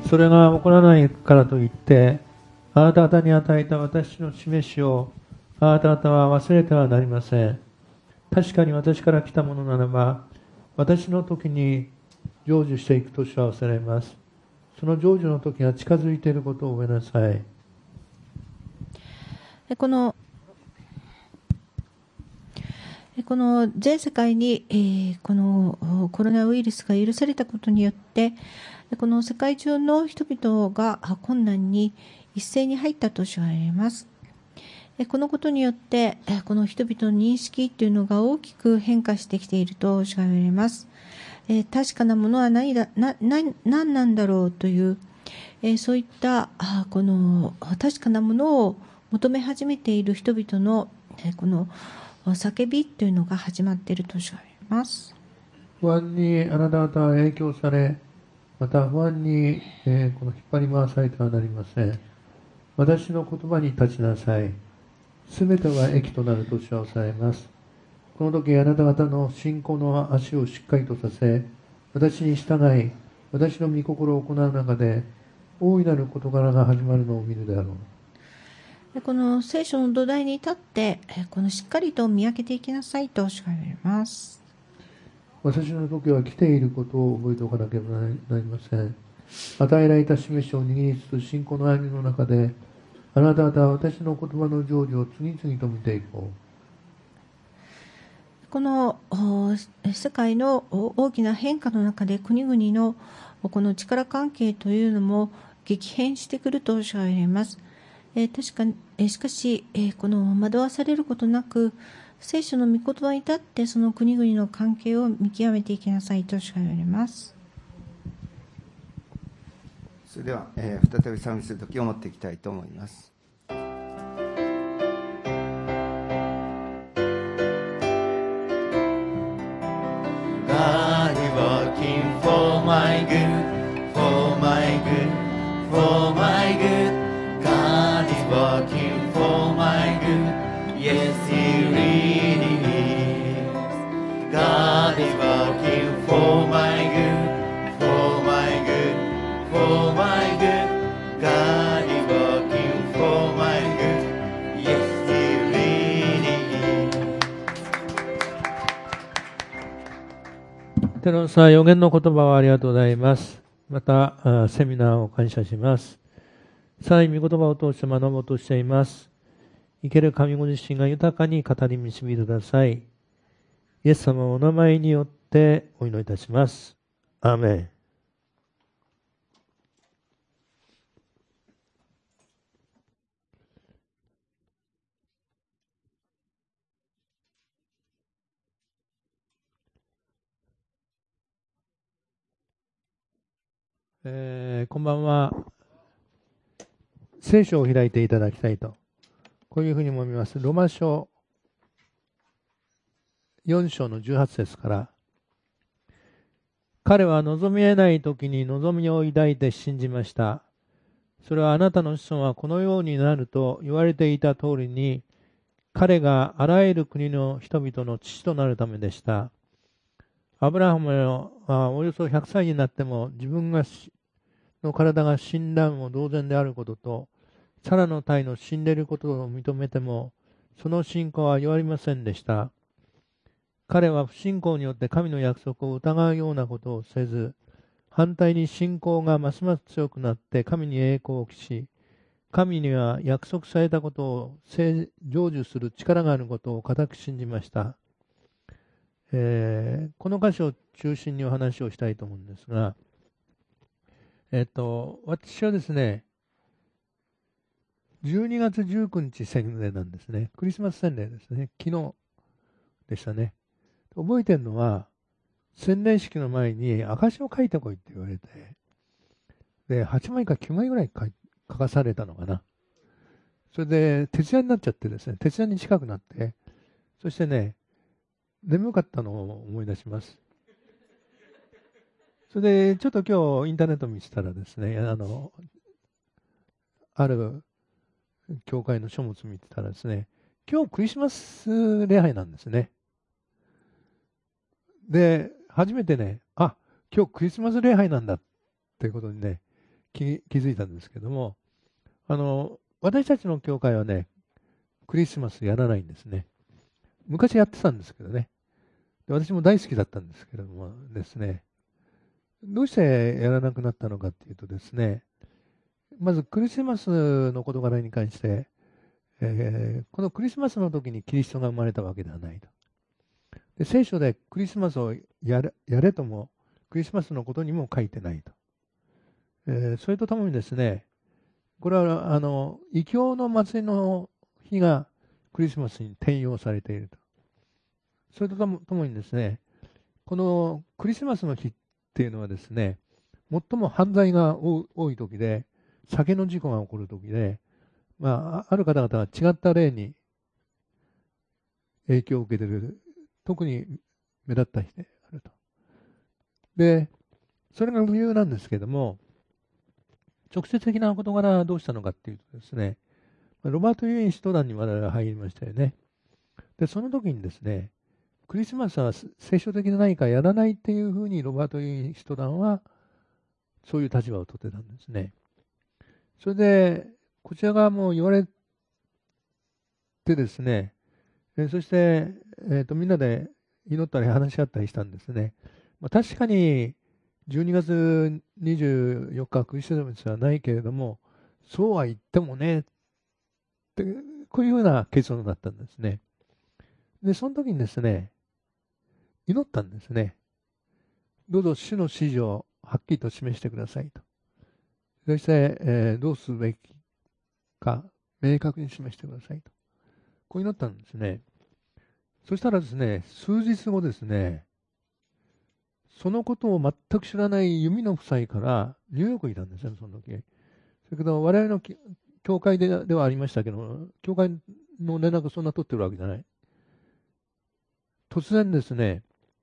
それが起こらないからといって、あなた方に与えた私の示しをあなた方は忘れてはなりません。確かに私から来たものならば、私の時に成就していく年は忘れます。その成就の時が近づいていることを覚えなさい。 この全世界に、このコロナウイルスが許されたことによって、この世界中の人々が困難に一斉に入ったと言われます。このことによって、この人々の認識というのが大きく変化してきていると言われます。確かなものは何なんだろうという、そういったこの確かなものを求め始めている人々の、この叫びというのが始まっていると言われます。 不安にあなた方は影響され、また不安に、この引っ張り回されてはなりません。私の言葉に立ちなさい。すべては益となる年は抑えます。この時あなた方の信仰の足をしっかりとさせ、私に従い、私の御心を行う中で、大いなる事柄が始まるのを見るであろう。 この聖書の土台に立って、このしっかりと見分けていきなさいと言われます。 私の時は来ていることを覚えておかなければなりません。与えられた示しを握りつつ信仰の歩みの中で、あなた方は私の言葉の成就を次々と見ていこう。 この世界の大きな変化の中で国々のこの力関係というのも激変してくると言われます。しかし、この惑わされることなく聖書の御言葉に立ってその国々の関係を見極めていきなさいと言われます。 それでは、再び賛美する時を持っていきたいと思います。 God is working for my good, for my good, for my good. God is working for my good. Yes, He really is. God is working for my good, for my good, for my good. God is working for my good. Yes, He really is. テロンさん、予言の言葉をありがとうございます。また、セミナーを感謝します。さらに御言葉を通して学ぼうとしています。生ける神ご自身が豊かに語り導いてください。イエス様のお名前によってお祈りいたします。アーメン。こんばんは。聖書を開いていただきたいと、こういうふうに思います。ロマ書4章の18節から、彼は望み得ない時に望みを抱いて信じました。それはあなたの子孫はこのようになると言われていた通りに、彼があらゆる国の人々の父となるためでした。アブラハムはおよそ100歳になっても自分の体が死んだも同然であることと、サラの体の死んでいることを認めても、その信仰は弱りませんでした。彼は不信仰によって神の約束を疑うようなことをせず、反対に信仰がますます強くなって神に栄光を期し、神には約束されたことを成就する力があることを固く信じました。この箇所を中心にお話をしたいと思うんですが、私はですね、12月19日洗礼なんですね。クリスマス洗礼ですね。昨日でしたね。覚えてるのは、洗礼式の前に証を書いてこいって言われて、で、8枚か9枚ぐらい書かされたのかな。それで、徹夜になっちゃってですね、徹夜に近くなって、そしてね、眠かったのを思い出します。それで、ちょっと今日インターネット見せたらですね、ある教会の書物見てたらですね、今日クリスマス礼拝なんですね。で、初めてね、今日クリスマス礼拝なんだっていうことにね、 気づいたんですけども、私たちの教会はね、クリスマスやらないんですね。昔やってたんですけどね。で私も大好きだったんですけれどもですね、どうしてやらなくなったのかっていうとですね、まずクリスマスの事柄に関して、このクリスマスの時にキリストが生まれたわけではないと。で聖書でクリスマスをやれとも、クリスマスのことにも書いてないと。それとともにですね、これは異教の祭りの日がクリスマスに転用されていると。それとともにですね、このクリスマスの日っていうのはですね、最も犯罪が多い時で、酒の事故が起こる時で、ある方々は違った例に影響を受けている、特に目立った日であると。で、それが理由なんですけども、直接的な事柄はどうしたのかっていうとですね、ロバート・ユイン使徒団に我々は入りましたよね。で、その時にですね、クリスマスは聖書的でないからやらないっていうふうにロバート・ユイン使徒団はそういう立場を取ってたんですね。それで、こちら側も言われてですね、そして、みんなで祈ったり話し合ったりしたんですね。確かに12月24日クリスマスはないけれども、そうは言ってもねって、こういうふうな結論だったんですね。で、その時にですね、祈ったんですね。どうぞ主の指示をはっきりと示してくださいと。そして、どうすべきか明確に示してくださいと。こう祈ったんですね。そしたらですね、数日後ですね、そのことを全く知らない弓野夫妻からニューヨークにいたんですよ、その時。それけど、我々の教会ではありましたけど、教会の連絡そんな取ってるわけじゃない。突然ですね、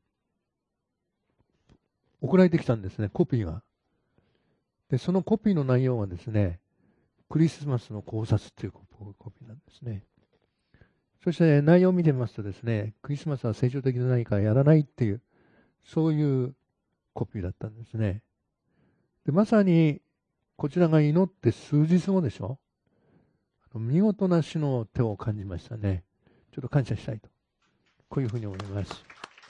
送られてきたんですね、コピーが。で、そのコピーの内容がですね、クリスマスの考察というコピーなんですね。そして内容を見てみますとですね、クリスマスは聖書的でないからやらないっていう、そういうコピーだったんですね。で、まさにこちらが祈って数日後でしょ。見事な主の手を感じましたね。ちょっと感謝したいと。こういうふうに思います。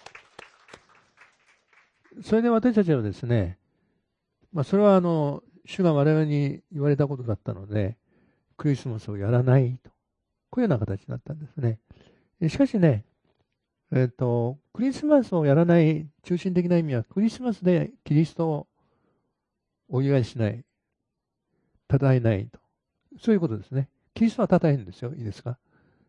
それで私たちはですね、それは主が我々に言われたことだったので、クリスマスをやらないと。こういうような形になったんですね。しかしね、クリスマスをやらない中心的な意味は、クリスマスでキリストをお祝いしない、称えないと。そういうことですね。キリストは称えるんですよ。いいですか。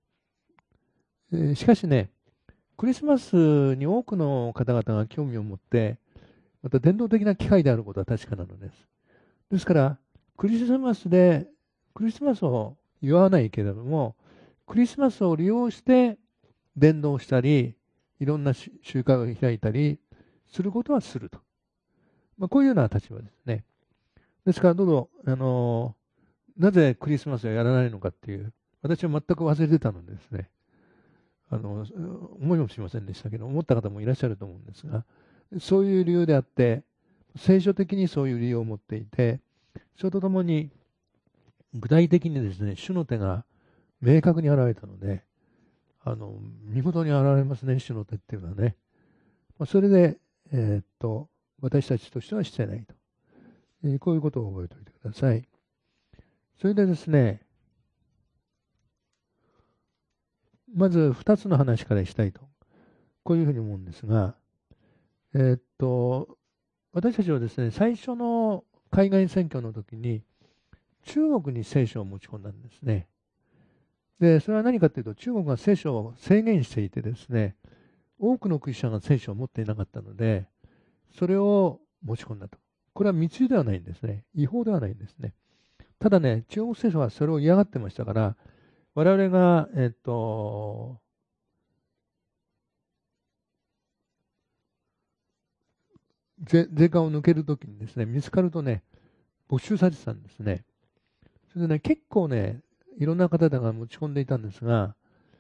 しかしね、クリスマスに多くの方々が興味を持って、また伝統的な機会であることは確かなのです。ですから、クリスマスを祝わないけれども、クリスマスを利用して伝道したり、いろんな集会を開いたりすることはすると。こういうような立場ですね。ですからどうぞ、なぜクリスマスをやらないのかっていう、私は全く忘れてたのでですね、思いもしませんでしたけど、思った方もいらっしゃると思うんですが、そういう理由であって、聖書的にそういう理由を持っていて、それとともに、具体的にですね、主の手が明確に現れたので、見事に現れますね、主の手っていうのはね。それで、私たちとしてはしてないと。こういうことを覚えておいてください。それでですね、まず2つの話からしたいと。こういうふうに思うんですが、私たちはですね、最初の海外選挙の時に、中国に聖書を持ち込んだんですね。で、それは何かというと、中国が聖書を制限していてですね、多くのクリスチャンが聖書を持っていなかったので、それを持ち込んだと。これは密輸ではないんですね。違法ではないんですね。ただね、中国政府はそれを嫌がってましたから、我々が、税関を抜けるときにですね、見つかるとね、没収されてたんですね。それでね、結構ね、いろんな方々が持ち込んでいたんですが、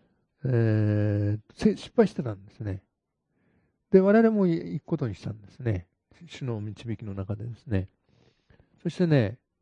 失敗してたんですね。で、我々も行くことにしたんですね。主の導きの中でですね。そしてね、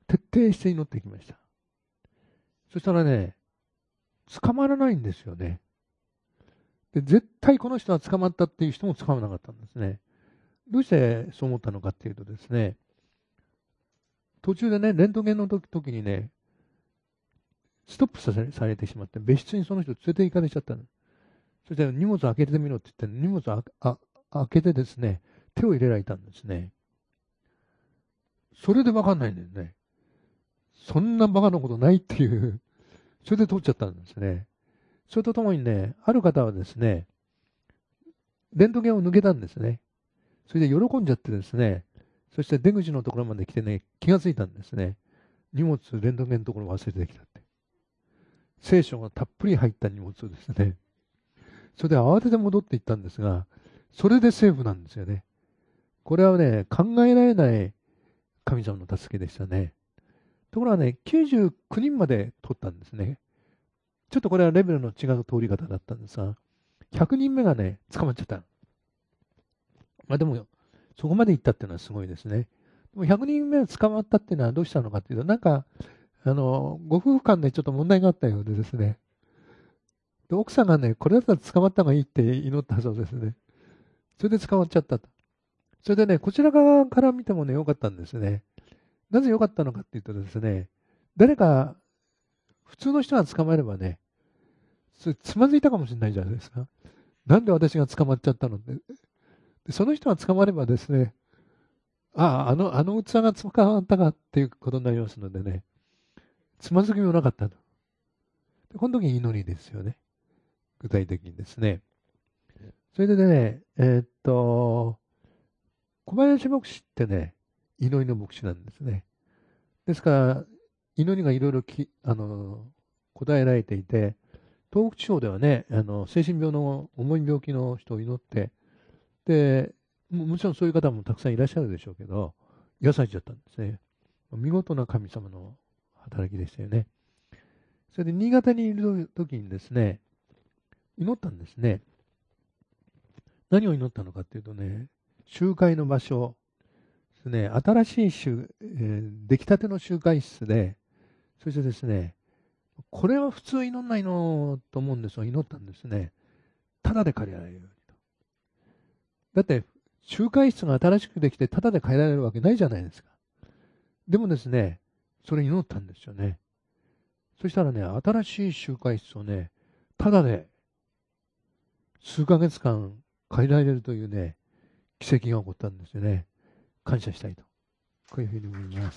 徹底して祈ってきました。そしたらね、捕まらないんですよね。で、絶対この人は捕まったっていう人も捕まらなかったんですね。どうしてそう思ったのかっていうとですね、途中でね、レントゲンの時にね、ストップされてしまって、別室にその人連れて行かれちゃったの。そして荷物開けてみろって言って、荷物開けてですね、手を入れられたんですね。それで分かんないんだよね。そんなバカなことないっていう、それで取っちゃったんですね。それとともにね、ある方はですね、レントゲンを抜けたんですね。それで喜んじゃってですね、そして出口のところまで来てね、気がついたんですね。荷物、レントゲンのところ忘れてきたって。聖書がたっぷり入った荷物をですね。それで慌てて戻っていったんですが、それでセーフなんですよね。これはね、考えられない神様の助けでしたね。ところがね、99人まで取ったんですね。ちょっとこれはレベルの違う通り方だったんですが、100人目がね、捕まっちゃった。まあでも、そこまで行ったっていうのはすごいですね。でも100人目捕まったっていうのはどうしたのかっていうと、なんか、ご夫婦間でちょっと問題があったようでですね。で奥さんがね、これだったら捕まった方がいいって祈ったそうですね。それで捕まっちゃったと。それでね、こちら側から見てもね、良かったんですね。なぜ良かったのかっていうとですね、誰か、普通の人が捕まればね、つまずいたかもしれないじゃないですか。なんで私が捕まっちゃったのって。でその人が捕まればですね、あの器が捕まったかっていうことになりますのでね、つまずきもなかったと。でこの時に祈りですよね。具体的にですね。それでね、小林牧師ってね、祈りの牧師なんですね。ですから、祈りがいろいろ答えられていて、東北地方ではね、精神病の重い病気の人を祈って、で、もちろんそういう方もたくさんいらっしゃるでしょうけど、癒されちゃったんですね。見事な神様の働きでしたよね。それで新潟にいる時にですね、祈ったんですね。何を祈ったのかっていうとね、集会の場所ですね、新しい出来たての集会室で、そしてですね、これは普通祈んないのと思うんですが、祈ったんですね。ただで借りられるようにと。だって、集会室が新しくできて、ただで借りられるわけないじゃないですか。でもですね、それ祈ったんですよね。そしたらね、新しい集会室をね、ただで数ヶ月間借りられるというね、奇跡が起こったんですよね。感謝したいと。こういうふうに思います。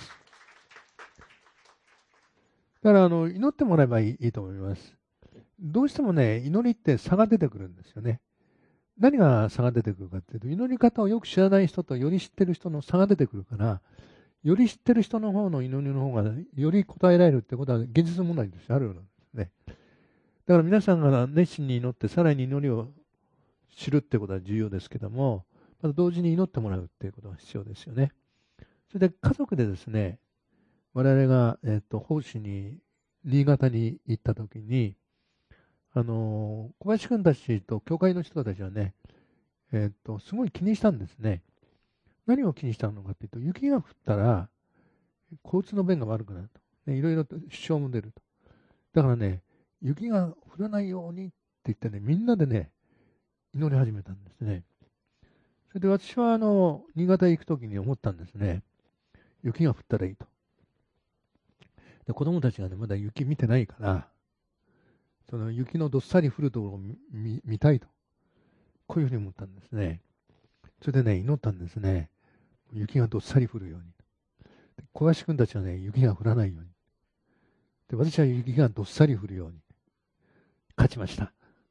だから祈ってもらえばいいと思います。どうしてもね、祈りって差が出てくるんですよね。何が差が出てくるかっていうと、祈り方をよく知らない人とより知ってる人の差が出てくるから、より知ってる人の方の祈りの方がより答えられるってことは現実問題としてあるようなんですね。だから皆さんが熱心に祈ってさらに祈りを知るってことは重要ですけども、また同時に祈ってもらうっていうことが必要ですよね。それで家族でですね、我々が、奉仕に新潟に行った時に、小林君たちと教会の人たちはね、すごい気にしたんですね。何を気にしたのかというと、雪が降ったら交通の便が悪くなると、ね、いろいろと支障も出ると。だからね、雪が降らないようにって言ってね、みんなでね、祈り始めたんですね。それで私は新潟へ行く時に思ったんですね。雪が降ったらいいと。で子供たちがね、まだ雪見てないから、その雪のどっさり降るところを見たいと。こういうふうに思ったんですね。それでね、祈ったんですね。雪がどっさり降るように。で小林君たちはね、雪が降らないように。で私は雪がどっさり降るように。勝ちました。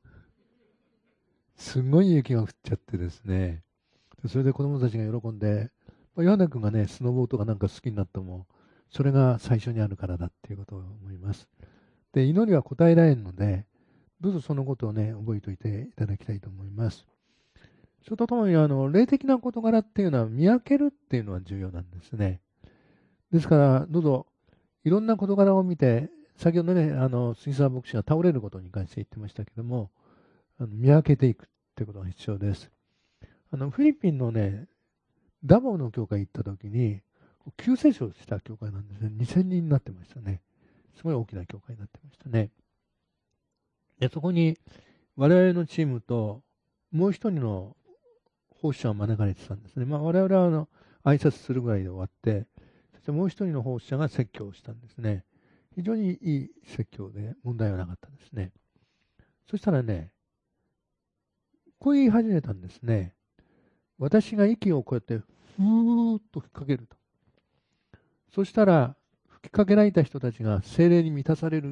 すごい雪が降っちゃってですね。それで子供たちが喜んで、ヨハネ君がね、スノボーとかなんか好きになっても、それが最初にあるからだっていうことを思います。で、祈りは答えられるので、どうぞそのことをね、覚えておいていただきたいと思います。それとともに、霊的な事柄っていうのは見分けるっていうのは重要なんですね。ですから、どうぞ、いろんな事柄を見て、先ほどね、杉沢牧師が倒れることに関して言ってましたけども、見分けていくっていうことが必要です。フィリピンのね、ダボの教会行った時に、 急成長した教会なんですね。2000人になってましたね。すごい大きな教会になってましたね。で、そこに我々のチームともう一人の奉仕者が招かれてたんですね。我々は挨拶するぐらいで終わって、そしてもう一人の奉仕者が説教をしたんですね。非常にいい説教で問題はなかったですね。そしたらね、こう言い始めたんですね。私が息をこうやってふーっと吹きかけると。そしたら吹きかけられた人たちが聖霊に満たされる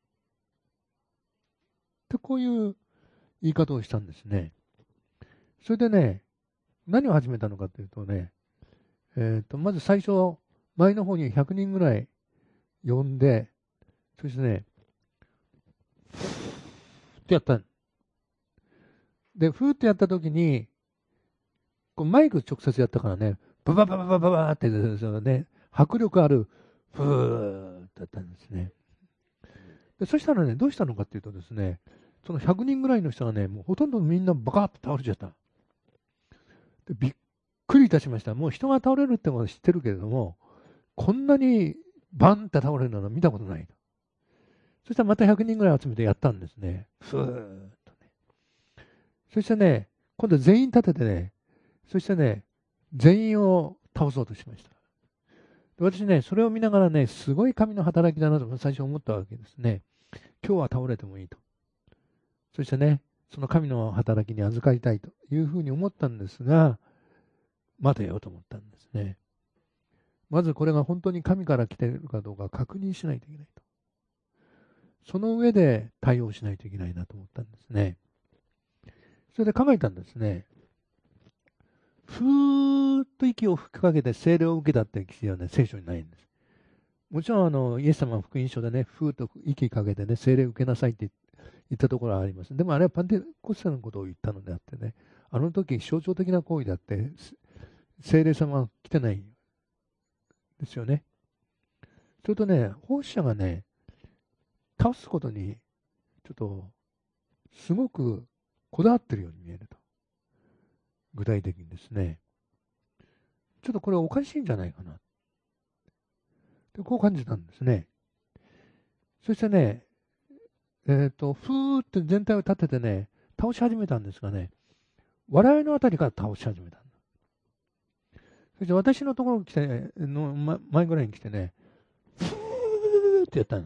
ってこういう言い方をしたんですね。それでね、何を始めたのかというとね、まず最初、前の方に100人ぐらい呼んで、そしてね、ふーってやった。で、ふーってやったときに、こうマイク直接やったからね、バババババババーってね、迫力ある、ふーってやったんですね。で、そしたらね、どうしたのかっていうとですね、その100人ぐらいの人がね、もうほとんどみんなバカッと倒れちゃった。で、びっくりいたしました。もう人が倒れるってことは知ってるけれども、こんなにバンって倒れるのは見たことないと。そしたらまた100人ぐらい集めてやったんですね。ふーっとね。そしてね、今度全員立ててね、そしてね、全員を倒そうとしました。私ね、それを見ながらね、すごい神の働きだなと最初思ったわけですね。今日は倒れてもいいと。そしてね、その神の働きに預かりたいというふうに思ったんですが、待てよと思ったんですね。まずこれが本当に神から来ているかどうか確認しないといけないと。その上で対応しないといけないなと思ったんですね。それで考えたんですね。ふーっと息を吹きかけて聖霊を受けたって記事はね、聖書にないんです。もちろんイエス様の福音書でね、ふーっと息かけてね、聖霊を受けなさいって言ったところはあります。でもあれはパンテコステのことを言ったのであってね、あの時象徴的な行為であって、聖霊様は来てないですよね。それとね、奉仕者がね、倒すことに、ちょっと、すごくこだわってるように見えると。具体的にですね。ちょっとこれおかしいんじゃないかな。でこう感じたんですね。そしてね、ふーって全体を立ててね、倒し始めたんですがね、笑いのあたりから倒し始めたんだ。そして私のところに来て、前ぐらいに来てね、ふーってやったの。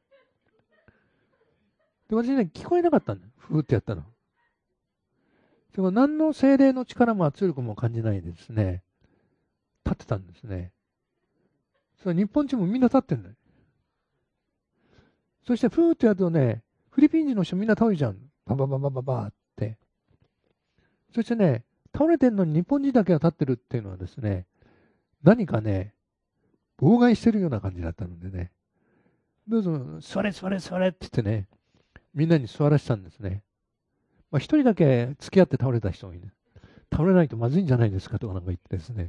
で、私ね、聞こえなかったんだよ。ふーってやったの。でも何の精霊の力も圧力も感じないでですね、立ってたんですね。それ日本人もみんな立ってんだよ。そしてふーってやるとね、フィリピン人の人みんな倒れちゃうの。ババババババーって。そしてね、倒れてんのに日本人だけが立ってるっていうのはですね、何かね、妨害してるような感じだったのでね、どうぞ座れ座れ座れって言ってね、みんなに座らせたんですね。一人だけ付き合って倒れた人がいる。倒れないとまずいんじゃないですかとかなんか言ってですね。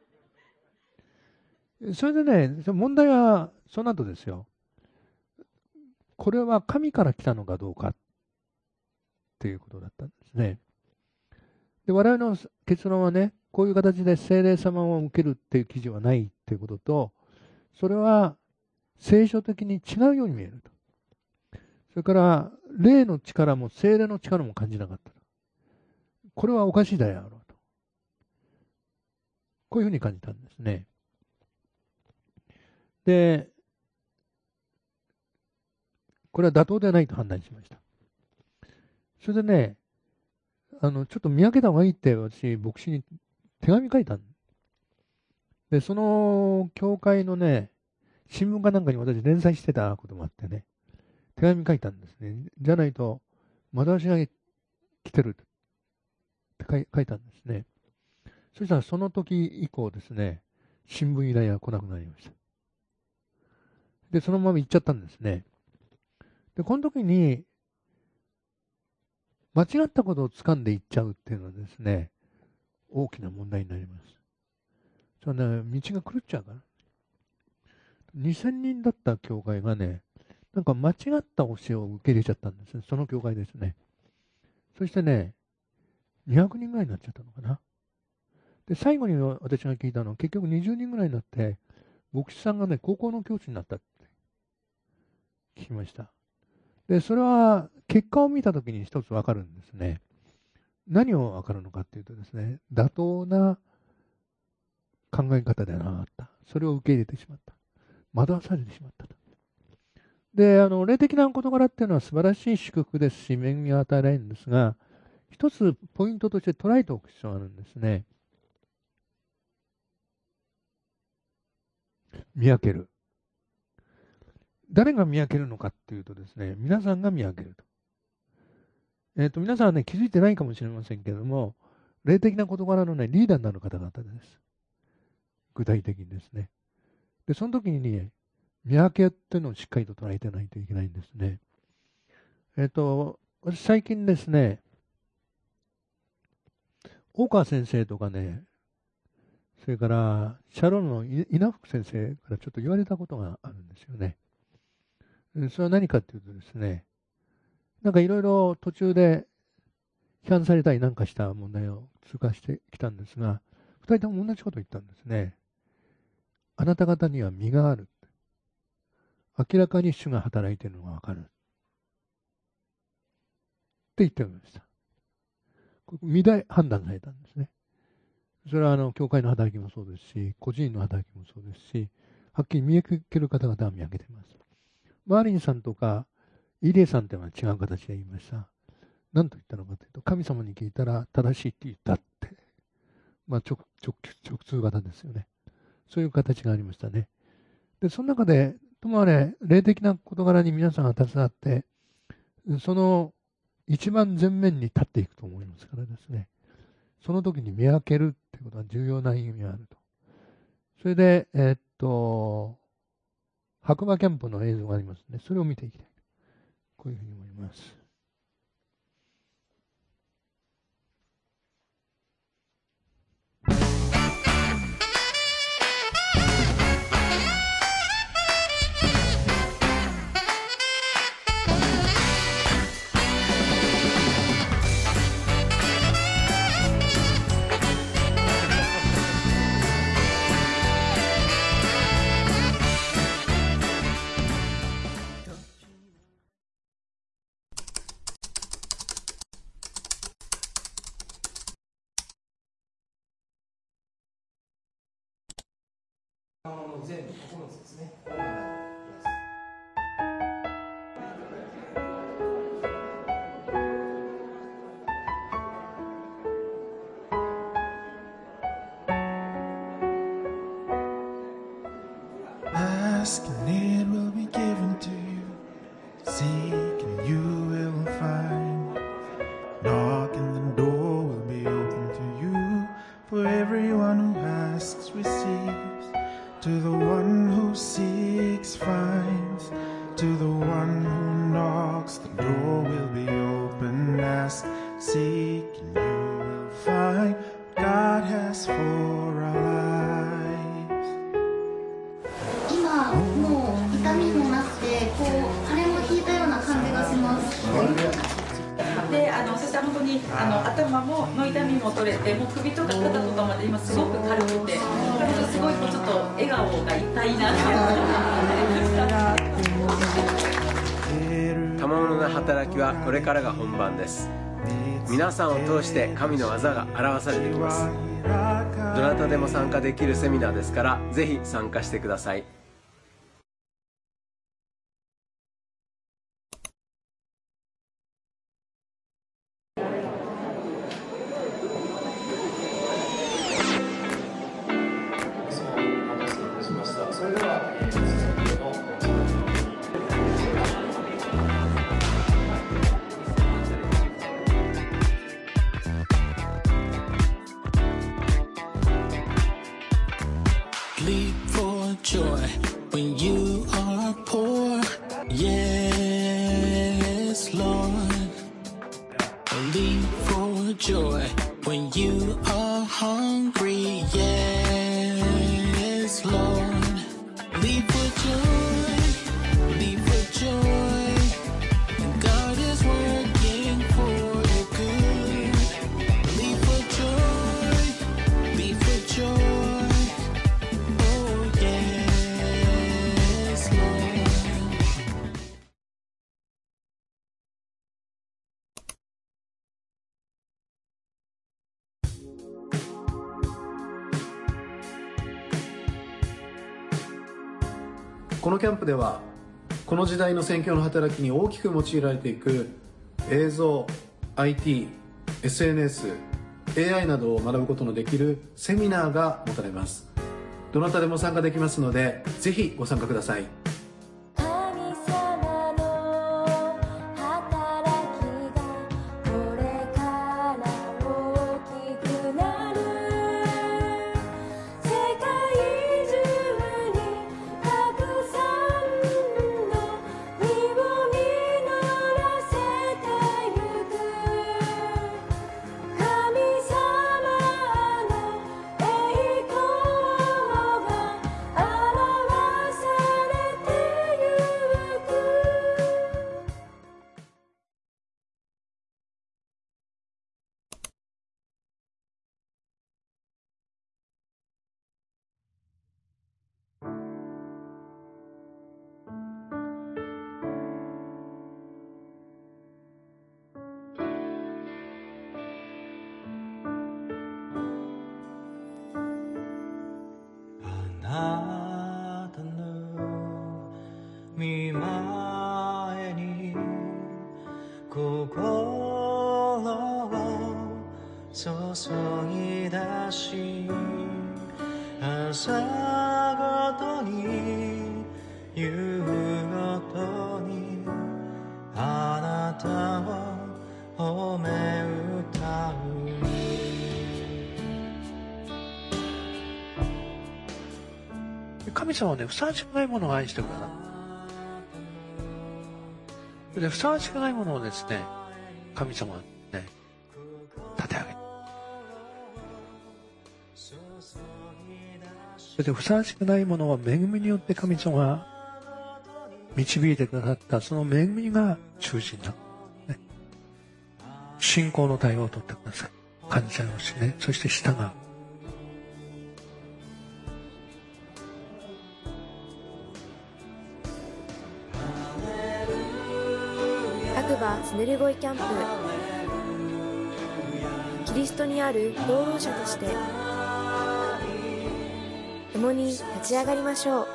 それでね、問題はその後ですよ。これは神から来たのかどうかっていうことだったんですね。で、我々の結論はね、こういう形で聖霊様を受けるっていう記事はないっていうことと、それは聖書的に違うように見えると。それから、霊の力も聖霊の力も感じなかったと。これはおかしいだろうと。こういうふうに感じたんですね。で、これは妥当ではないと判断しました。それでね、ちょっと見分けた方がいいって私、牧師に手紙書いたんで、その教会のね、新聞かなんかに私連載してたこともあってね、手紙書いたんですね。じゃないと、まだ私が来てるって書いたんですね。そしたらその時以降ですね、新聞依頼が来なくなりました。で、そのまま行っちゃったんですね。で、この時に、間違ったことを掴んでいっちゃうっていうのはですね、大きな問題になります。そのね、道が狂っちゃうから。2000人だった教会がね、なんか間違った教えを受け入れちゃったんですね。その教会ですね。そしてね、200人ぐらいになっちゃったのかな。 で、最後に私が聞いたのは、結局20人ぐらいになって、牧師さんがね、高校の教師になったって聞きました。で、それは結果を見たときに一つわかるんですね。何をわかるのかっていうとですね、妥当な考え方ではなかった。それを受け入れてしまった。惑わされてしまったと。で、霊的な事柄っていうのは素晴らしい祝福ですし、恵みが与えられるんですが、一つポイントとして捉えておく必要があるんですね。見分ける。誰が見分けるのかっていうとですね、皆さんが見分けると。皆さんはね、気づいてないかもしれませんけれども、霊的な事柄のね、リーダーになる方々です。具体的にですね。で、その時にね、見分けっていうのをしっかりと捉えてないといけないんですね。私最近ですね、大川先生とかね、それからシャロンの稲福先生からちょっと言われたことがあるんですよね。それは何かっていうとですね、なんかいろいろ途中で批判されたりなんかした問題を通過してきたんですが、二人とも同じことを言ったんですね。あなた方には実がある。明らかに主が働いているのがわかる。って言っておりました。実で判断されたんですね。それは教会の働きもそうですし、個人の働きもそうですし、はっきり見分ける方々は見分けています。マーリンさんとかイリエさんというのは違う形で言いました。何と言ったのかというと、神様に聞いたら正しいって言ったって。まあ直通型ですよね。そういう形がありましたね。で、その中で、ともあれ、霊的な事柄に皆さんが携わって、その一番前面に立っていくと思いますからですね。その時に見分けるっていうことは重要な意味があると。それで、白馬キャンプの映像がありますね。それを見ていきたい。こういうふうに思います。 全9つですね。 Ask and it will be given to you. Seek and you will find. Knock and the door will be open to you. For everyone who asks receives. To the one who seeks finds. To the one who knocks the door will be open. Ask, seek and you will find. God has for our lives. 今もう痛みもなくてこう腫れも引いたような感じがします。 でそして本当に頭の痛みも取れて、もう首とか肩とかまで今すごく軽くて、すごいちょっと笑顔が痛いなって賜物の働きはこれからが本番です。皆さんを通して神の技が表されています。どなたでも参加できるセミナーですから、ぜひ参加してください。 Leap for joy when you are poor. Yes, Lord. Leap for joy when you are hungry. Yes, Lord. Leap for joy. Leap for joy. God is working for your good. Leap for joy. Leap このキャンプではこの時代の宣教の働きに大きく用いられていく映像、IT、SNS、AI などを学ぶことのできるセミナーが持たれます。どなたでも参加できますので、ぜひご参加ください。 あなたの御前に心を注ぎ出し、朝ごとに夕ごとにあなたを褒め歌う。 神様はね、ふさわしくないものを愛してくださる。で、ふさわしくないものをですね、神様はね、立て上げる。それで、ふさわしくないものは恵みによって神様が導いてくださった、その恵みが中心だ。ね、信仰の対応を取ってください。感謝をしね、そして従う。 白馬スネルゴイキャンプ、キリストにある功労者として共に立ち上がりましょう。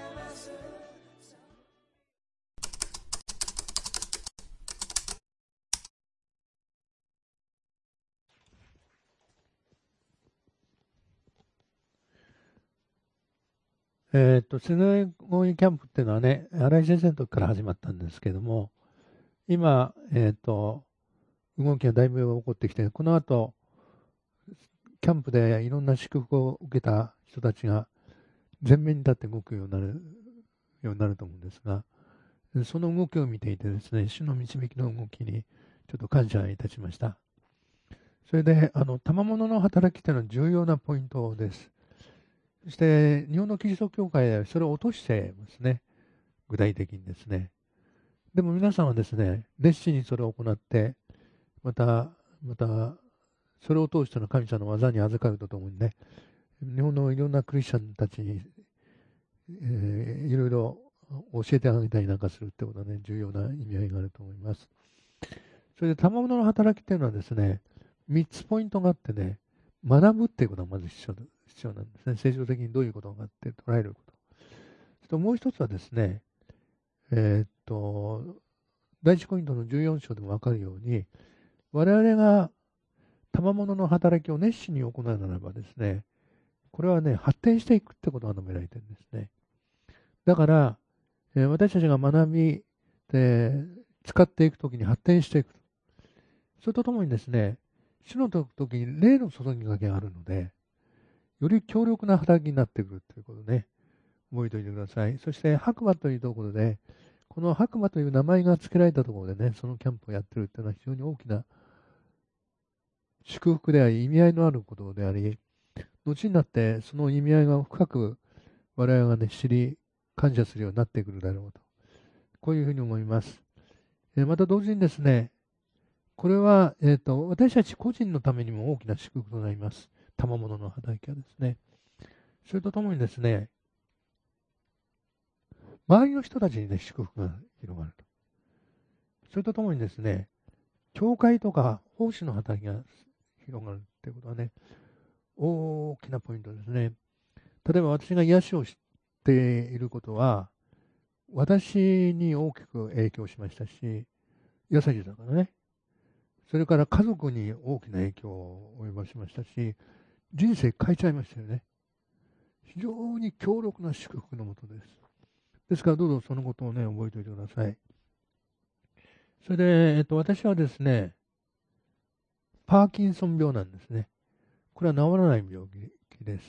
スネルゴイキャンプっていうのはね、新井先生の時から始まったんですけども、今、動きがだいぶ起こってきて、この後、キャンプでいろんな祝福を受けた人たちが前面に立って動くようになると思うんですが、その動きを見ていてですね、主の導きの動きにちょっと感謝いたしました。それで、賜物の働きというのは重要なポイントです。そして、日本のキリスト教会ではそれを落としてますね。具体的にですね。でも皆さんはですね、熱心にそれを行って、また、それを通しての神様の技に預かるとともにね、日本のいろんなクリスチャンたちに、いろいろ教えてあげたりなんかするってことはね、重要な意味合いがあると思います。それで、賜物の働きっていうのはですね、3つポイントがあってね、学ぶっていうことがまず必要なんですね。聖書的にどういうことがあって捉えること。そしてもう一つはですね、第一コリントの14章でも分かるように、我々が賜物の働きを熱心に行うならばですね、これはね、発展していくってことが述べられてるんですね。だから、私たちが学びで使っていくときに発展していく。それとともにですね、主の時に霊の注ぎかけがあるので、より強力な働きになってくるということをね、覚えておいてください。そして白馬というところで、この白馬という名前が付けられたところでね、そのキャンプをやってるっていうのは非常に大きな祝福であり、意味合いのあることであり、後になってその意味合いが深く我々がね、知り、感謝するようになってくるだろうと。こういうふうに思います。また同時にですね、これは、私たち個人のためにも大きな祝福となります。賜物の働きはですね。それとともにですね、周りの人たちにね、祝福が広がると。それとともにですね、教会とか奉仕の働きが広がるということはね、大きなポイントですね。例えば私が癒しをしていることは、 私に大きく影響しましたし、優しいだからね。それから家族に大きな影響を及ぼしましたし、人生変えちゃいましたよね。非常に強力な祝福のもとです。ですからどうぞそのことをね、覚えておいてください。それで、私はですね、パーキンソン病なんですね。これは治らない病気です。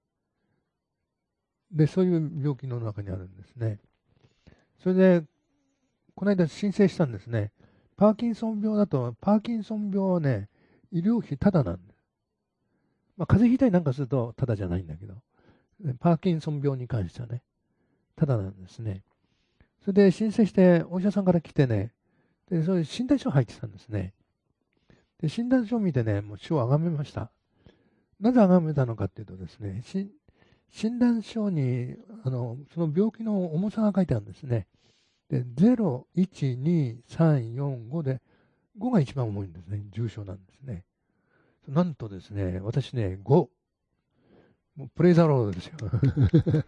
で、そういう病気の中にあるんですね。それで、この間申請したんですね。パーキンソン病だと、パーキンソン病はね、医療費タダなんです。まあ、風邪ひいたりなんかするとタダじゃないんだけど、パーキンソン病に関してはね、タダなんですね。それで申請して、お医者さんから来てね、でそういう診断書入ってたんですね。で診断書を見てね、もう主をあがめました。なぜあがめたのかっていうとですね、診断書にその病気の重さが書いてあるんですね。で0、1、2、3、4、5で、5が一番重いんですね。重症なんですね。なんとですね、私ね、5。もうプレイザーロードですよ。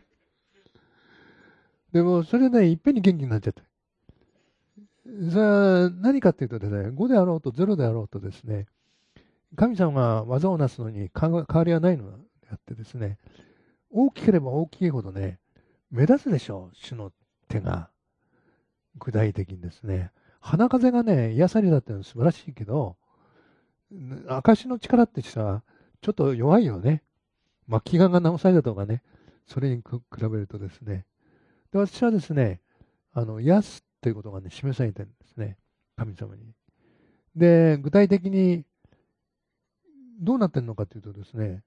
でも、それでね、いっぺんに元気になっちゃった。それは何かっていうとですね、5であろうと0であろうとですね、神様が技をなすのに変わりはないのであってですね、大きければ大きいほどね、目立つでしょう、主の手が。具体的にですね。鼻風がね、癒されたっていうのは素晴らしいけど、証の力ってさ、ちょっと弱いよね。末期がんが治されたとかね、それに比べるとですね。で、私はですね、癒すということがね、示されてるんですね。神様に。で、具体的に、どうなってるのかというとですね、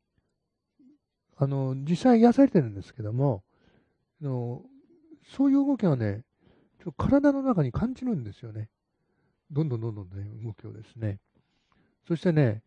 実際癒されてるんですけども、そういう動きがね、体の中に感じるんですよね。どんどんね、動きをですね。そしてね、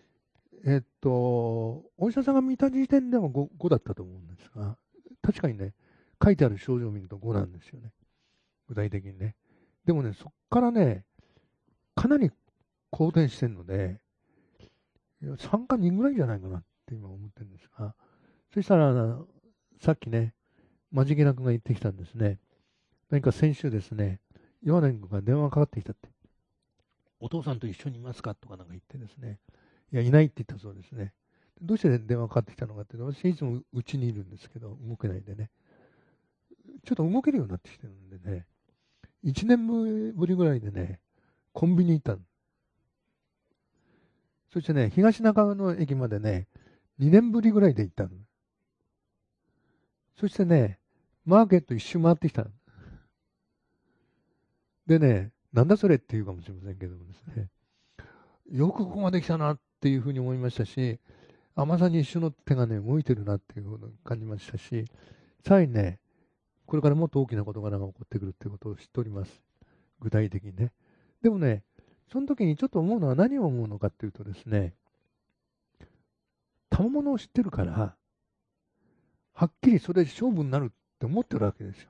お医者さんが見た時点でも 5だったと思うんですが、確かにね、書いてある症状を見ると5なんですよね。具体的にね。でもね、そこからね、かなり好転してるので、3か2ぐらいじゃないかなって今思ってるんですが、そしたら、さっきね、マジゲラ君が言ってきたんですね。何か先週ですね、ヨハネ君が電話がかかってきたって、お父さんと一緒にいますかとかなんか言ってですね、いや、いないって言ったそうですね。どうして電話かかってきたのかっていうと、私いつもうちにいるんですけど、動けないでね、ちょっと動けるようになってきてるんでね、1年ぶりぐらいでね、コンビニ行ったの。そしてね、東中野の駅までね、2年ぶりぐらいで行ったの。そしてね、マーケット一周回ってきたの。でね、なんだそれって言うかもしれませんけどもですね、よくここまで来たなっていうふうに思いましたし、まさに主の手がね、動いてるなっていうふうに感じましたし、さらにね、これからもっと大きな事柄が起こってくるっていうことを知っております。具体的にね。でもね、その時にちょっと思うのは何を思うのかっていうとですね、賜物を知ってるから、はっきりそれで勝負になるって思ってるわけですよ。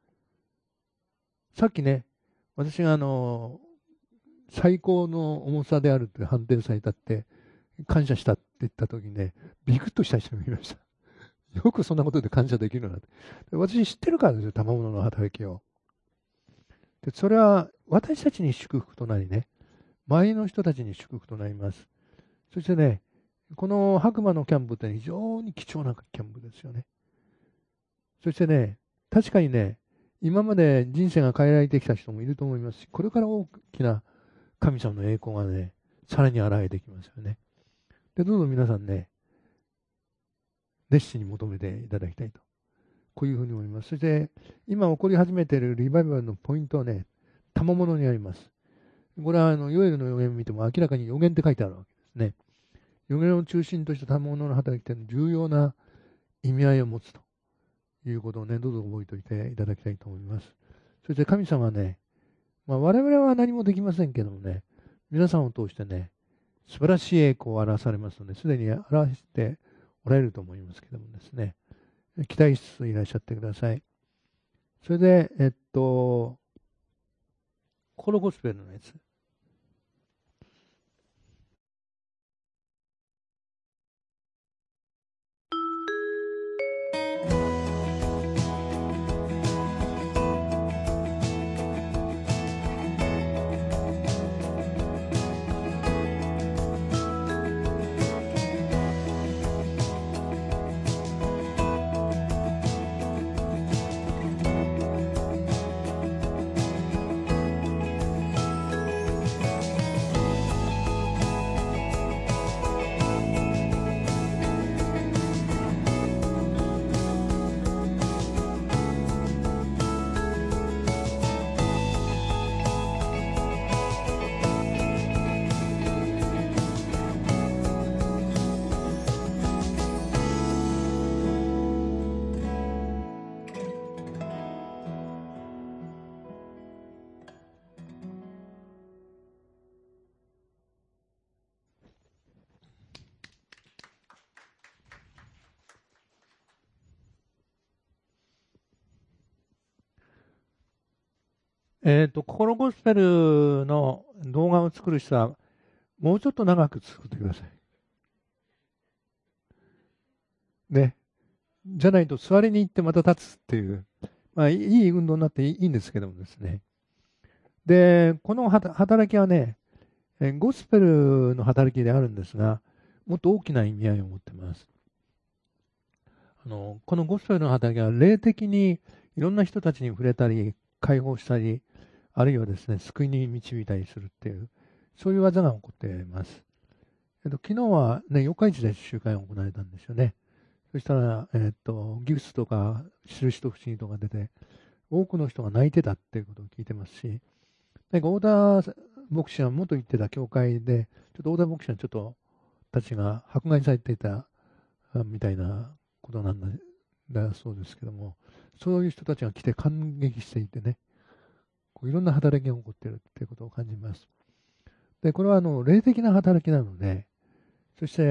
さっきね、私が最高の重さであると判定されたって、感謝したって言った時にね、ビクッとした人もいました。よくそんなことで感謝できるなって。私知ってるからですよ、賜物の働きを。で、それは私たちに祝福となりね、周りの人たちに祝福となります。そしてね、この白馬のキャンプって非常に貴重なキャンプですよね。そしてね、確かにね、今まで人生が変えられてきた人もいると思いますし、これから大きな神様の栄光がね、さらに現れてきますよね。で、どうぞ皆さんね、熱心に求めていただきたいと。こういうふうに思います。そして、今起こり始めているリバイバルのポイントはね、賜物にあります。これはヨエルの予言を見ても明らかに予言って書いてあるわけですね。予言を中心とした賜物の働きというのは重要な意味合いを持つということをね、どうぞ覚えておいていただきたいと思います。そして神様はね、我々は何もできませんけどもね、皆さんを通してね、素晴らしい栄光を表されますので、すでに表しておられると思いますけどもですね、期待しつついらっしゃってください。それで、コロゴスペルのやつ。 心ゴスペルの動画を作る人は、もうちょっと長く作ってください。ね。じゃないと座りに行ってまた立つっていう、まあ、いい運動になっていいんですけどもですね。で、この働きはね、ゴスペルの働きであるんですが、もっと大きな意味合いを持っています。このゴスペルの働きは霊的にいろんな人たちに触れたり、解放したり、あるいはですね、救いに導いたりするっていう、そういう技が起こっています。昨日はね、四日市で集会が行われたんですよね。そしたら、ギフスとか、印と不思議とか出て、多くの人が泣いてたっていうことを聞いてますし、なんか太田牧師が元行ってた教会で、ちょっと太田牧師がちょっと、たちが迫害されていたみたいなことなんだそうですけども、そういう人たちが来て感激していてね、いろんな働きが起こっているということを感じます。で、これは霊的な働きなので、そして、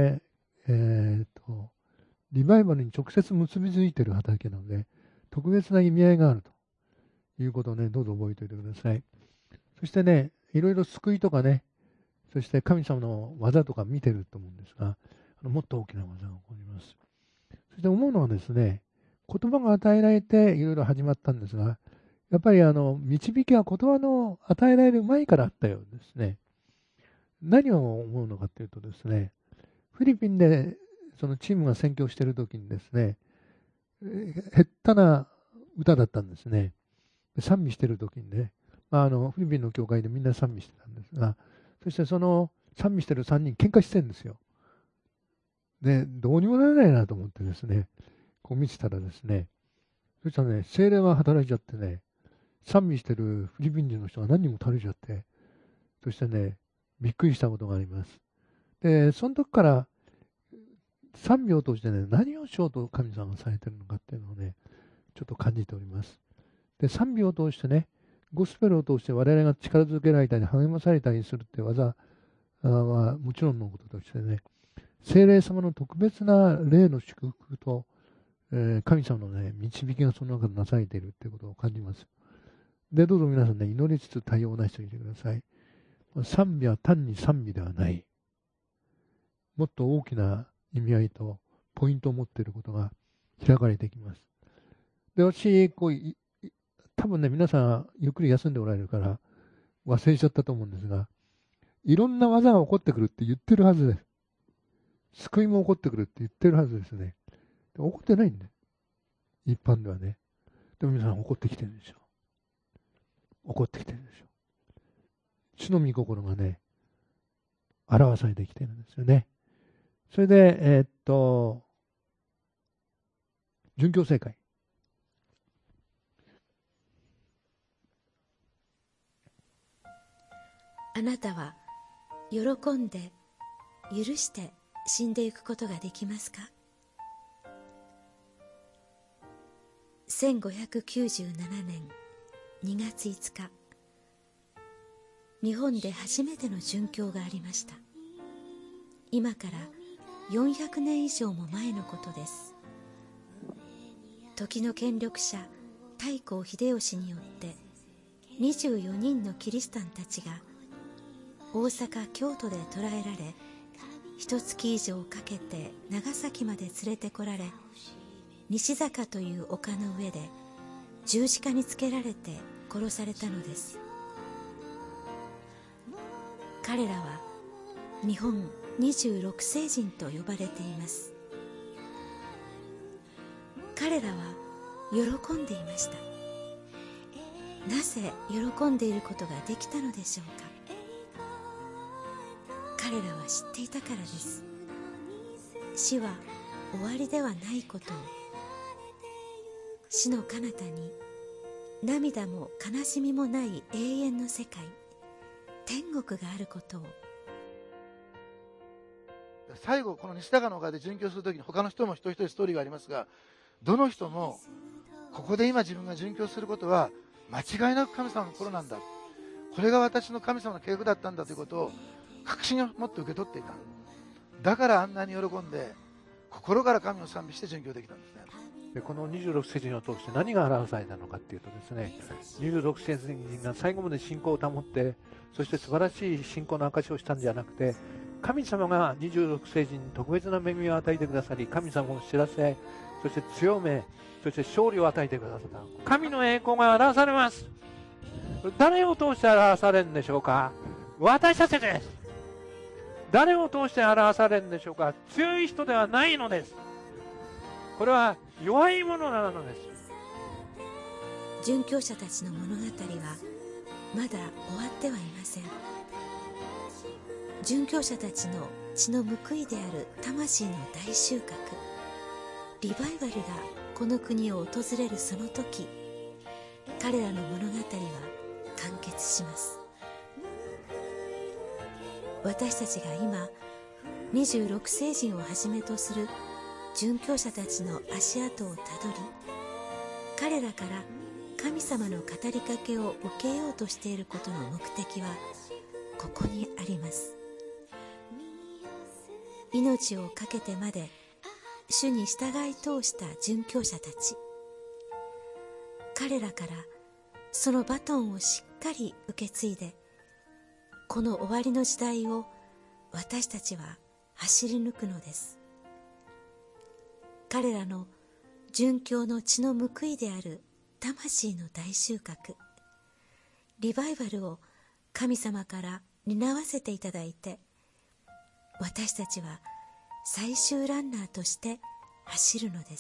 リバイバルに直接結びついている働きなので、特別な意味合いがあるということをね、どうぞ覚えておいてください。そしてね、いろいろ救いとかね、そして神様の技とか見てると思うんですが、もっと大きな技が起こります。そして思うのはですね、言葉が与えられていろいろ始まったんですが、やっぱり導きは言葉の与えられる前からあったようですね。何を思うのかというとですね、フィリピンでそのチームが宣教しているときにですね、下手な歌だったんですね。賛美しているときにね、フィリピンの教会でみんな賛美してたんですが、そしてその賛美している3人喧嘩してるんですよ。で、どうにもならないなと思ってですね、こう見てたらですね、そしたらね、精霊が働いちゃってね、賛美してるフィリピン人の人が何人も倒れちゃって、そしてね、びっくりしたことがあります。で、その時から賛美を通してね、何をしようと神様がされているのかっていうのをね、ちょっと感じております。で、賛美を通してね、ゴスペルを通して我々が力づけられたり励まされたりするって技はもちろんのこととしてね、聖霊様の特別な霊の祝福と、神様のね、導きがその中でなされているっていうことを感じます。で、どうぞ皆さんね、祈りつつ対応なしてみてください。賛美は単に賛美ではない。もっと大きな意味合いとポイントを持っていることが開かれてきます。で、私、多分ね、皆さんゆっくり休んでおられるから忘れちゃったと思うんですが、いろんな技が起こってくるって言ってるはずです。救いも起こってくるって言ってるはずですね。起こってないんで、一般ではね。でも皆さん起こってきてるんでしょ。起こってきてるんでしょ。主の御心がね、表されてきてるんですよね。それで、殉教聖会。 あなたは喜んで許して死んでいくことができますか。1597年2月5日、日本で初めての殉教がありました。今から400年以上も前のことです。時の権力者太閤秀吉によって24人のキリシタンたちが大阪京都で捕らえられ、1月以上かけて長崎まで連れてこられ、西坂という丘の上で十字架につけられて殺されたのです。彼らは日本26聖人と呼ばれています。彼らは喜んでいました。なぜ喜んでいることができたのでしょうか。彼らは知っていたからです。死は終わりではないことを、死の彼方に涙も悲しみもない永遠の世界、天国があることを。 最後この西高の丘で殉教するときに他の人も一人一人ストーリーがありますが、どの人もここで今自分が殉教することは間違いなく神様の心なんだ、これが私の神様の計画だったんだということを確信を持って受け取っていた。だからあんなに喜んで心から神を賛美して殉教できたんですね。 でこの26世人を通して何が表されたのかっていうとですね、26世人が最後まで信仰を保って、そして素晴らしい信仰の証しをしたんじゃなくて、神様が26世人に特別な恵みを与えてくださり、神様を知らせ、そして強め、そして勝利を与えてくださった。神の栄光が表されます。誰を通して表されるんでしょうか。私たちです。誰を通して表されるんでしょうか。強い人ではないのです。これは弱い者なのです。 殉教者たちの物語はまだ終わってはいません。殉教者たちの血の報いである魂の大収穫、リバイバルがこの国を訪れるその時、彼らの物語は完結します。私たちが今26聖人をはじめとする殉教者たちの足跡をたどり、彼らから神様の語りかけを受けようとしていることの目的はここにあります。命を懸けてまで主に従い通した殉教者たち、彼らからそのバトンをしっかり受け継いで、この終わりの時代を私たちは走り抜くのです。彼らの殉教の血の報いである魂の大収穫、リバイバルを神様から担わせていただいて、私たちは最終ランナーとして走るのです。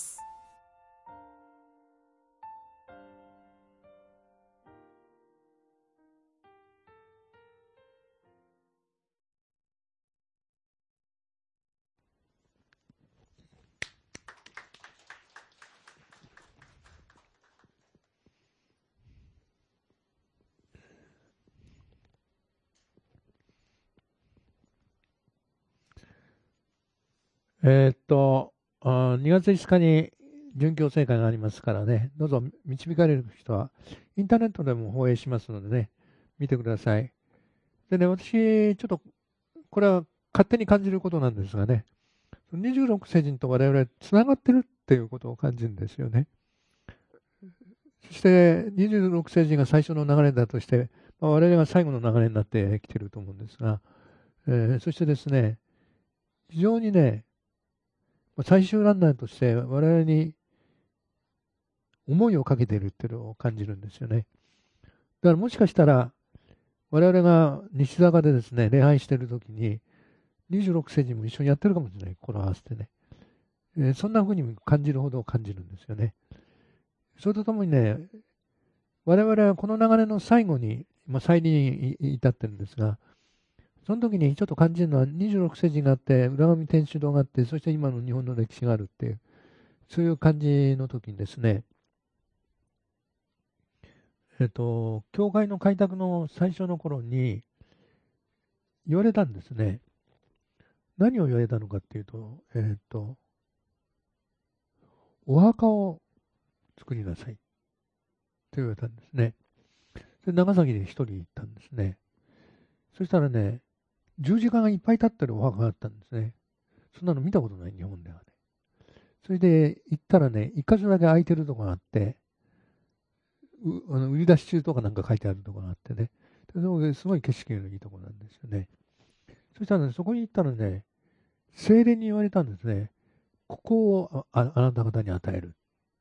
2月5日に殉教聖会がありますからね、どうぞ導かれる人はインターネットでも放映しますのでね、見てください。でね、私、ちょっとこれは勝手に感じることなんですがね、26聖人と我々つながってるっていうことを感じるんですよね。そして26聖人が最初の流れだとして、我々が最後の流れになってきてると思うんですが、そしてですね、非常にね、最終ランナーとして我々に思いをかけているっていうのを感じるんですよね。だからもしかしたら我々が西坂でですね、礼拝しているときに26聖人も一緒にやってるかもしれない、心を合わせてね。そんな風に感じるほど感じるんですよね。それとともにね、我々はこの流れの最後に、再臨に至ってるんですが、その時にちょっと感じるのは26世紀があって、浦上天主堂があって、そして今の日本の歴史があるっていう、そういう感じの時にですね、教会の開拓の最初の頃に言われたんですね。何を言われたのかっていうと、お墓を作りなさいって言われたんですね。で長崎で一人行ったんですね。そしたらね、十字架がいっぱい立ってるお墓があったんですね。そんなの見たことない、日本ではね。それで行ったらね、一箇所だけ空いてるとこがあって、売り出し中とかなんか書いてあるところがあってね。すごい景色のいいところなんですよね。そしたらね、そこに行ったらね、聖霊に言われたんですね。ここを あなた方に与える。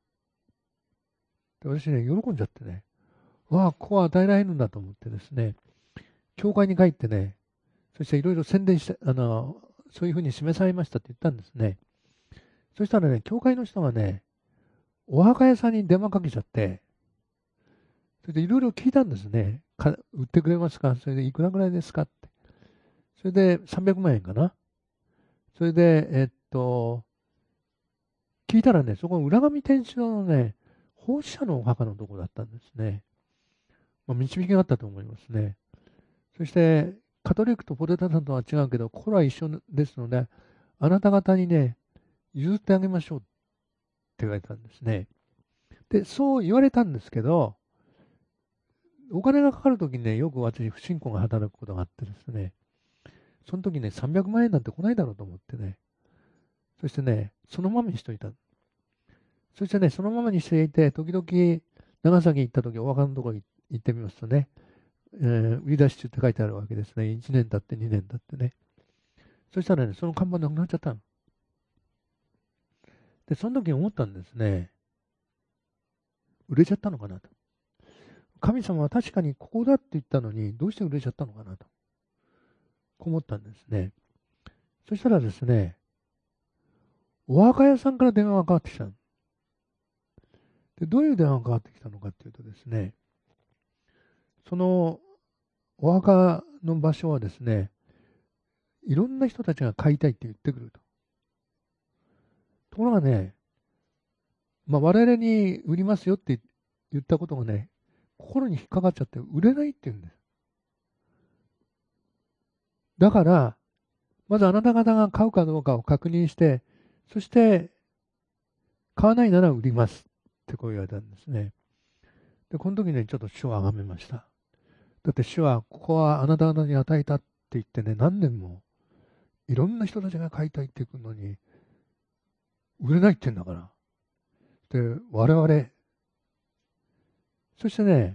で私ね、喜んじゃってね、わあ、ここは与えられるんだと思ってですね、教会に帰ってね、そしていろいろ宣伝して、そういうふうに示されましたって言ったんですね。そしたらね、教会の人がね、お墓屋さんに電話かけちゃって、それでいろいろ聞いたんですね。売ってくれますか？それでいくらぐらいですかって。それで300万円かな。それで、聞いたらね、そこの浦上天主堂のね、奉仕者のお墓のところだったんですね。導きがあったと思いますね。そして、カトリックとプロテスタントは違うけど、心は一緒ですので、あなた方にね、譲ってあげましょうって言われたんですね。で、そう言われたんですけど、お金がかかるときにね、よく私、不信仰が働くことがあってですね、その時ね、300万円なんて来ないだろうと思ってね、そしてね、そのままにしといた。 そしてね、そのままにしていて、時々、長崎行った時、お墓のところに行ってみますとね、売り出し中って書いてあるわけですね。1年経って2年経ってね。そしたらね、その看板なくなっちゃったの。で、その時に思ったんですね。売れちゃったのかなと。神様は確かにここだって言ったのに、どうして売れちゃったのかなと。思ったんですね。そしたらですね、お墓屋さんから電話がかかってきたの。で、どういう電話がかかってきたのかっていうとですね、そのお墓の場所はですね、いろんな人たちが買いたいって言ってくると。ところがね、我々に売りますよって言ったことがね、心に引っかかっちゃって売れないって言うんです。だから、まずあなた方が買うかどうかを確認して、そして買わないなら売りますってこう言われたんですね。で、この時ね、ちょっと主をあがめました。だって主はここはあなた方に与えたって言ってね、何年もいろんな人たちが買いたいって言うのに、売れないって言うんだから。で、我々、そしてね、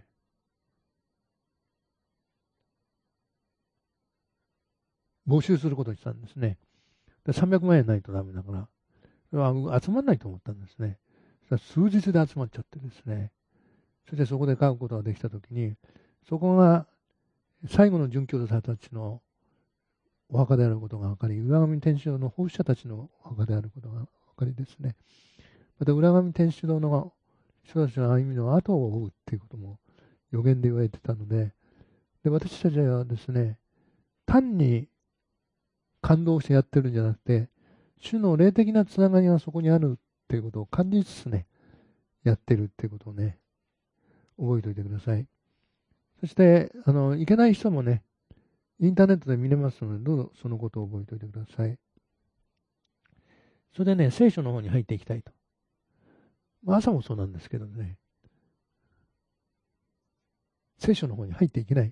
募集することにしたんですね。で、300万円ないとダメだから、集まらないと思ったんですね。そしたら数日で集まっちゃってですね、そしてそこで買うことができたときに、そこが最後の殉教者たちのお墓であることが分かり、浦上天主堂の奉仕者たちのお墓であることが分かりですね。また浦上天主堂の人たちの歩みの後を追うっていうことも予言で言われてたので、私たちはですね、単に感動してやってるんじゃなくて、主の霊的なつながりがそこにあるっていうことを感じつつね、やってるっていうことをね、覚えておいてください。そして、いけない人もね、インターネットで見れますので、どうぞそのことを覚えておいてください。それでね、聖書の方に入っていきたいと。朝もそうなんですけどね、聖書の方に入っていけない。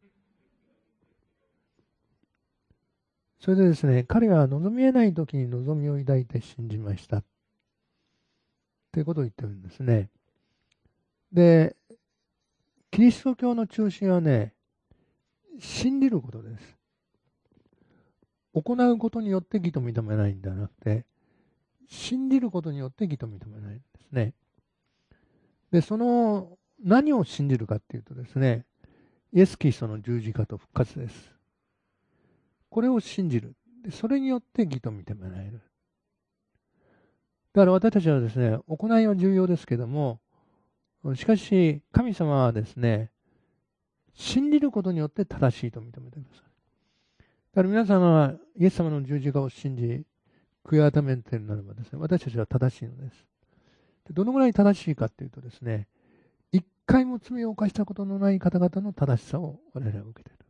それでですね、彼は望み得ない時に望みを抱いて信じました。ということを言ってるんですね。で、キリスト教の中心はね、信じることです。行うことによって義と認めないんではなくて、信じることによって義と認めないんですね。で、何を信じるかっていうとですね、イエス・キリストの十字架と復活です。これを信じる。で、それによって義と認められる。だから私たちはですね、行いは重要ですけども、しかし神様はですね、信じることによって正しいと認めてください。だから皆さんがイエス様の十字架を信じ、悔い改めているならばですね、私たちは正しいのです。で、どのぐらい正しいかっていうとですね、一回も罪を犯したことのない方々の正しさを我々は受けている。